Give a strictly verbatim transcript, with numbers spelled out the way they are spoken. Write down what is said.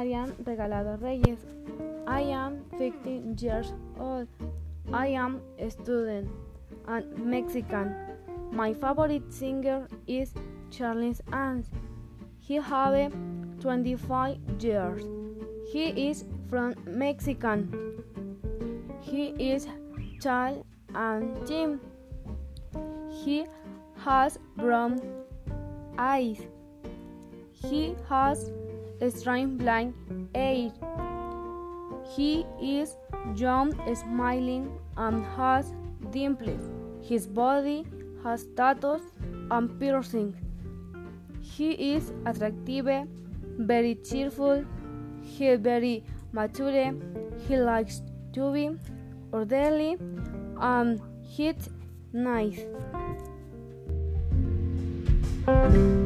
Marian Regalado Reyes. I am fifteen years old. I am a student and Mexican. My favorite singer is Charles Ans. He has twenty-five years. He is from Mexican. He is tall and thin. He has brown eyes. He has strange black hair. He is young, smiling, and has dimples. His body has tattoos and piercings. He is attractive, very cheerful. He is very mature. He likes to be orderly, and he's nice.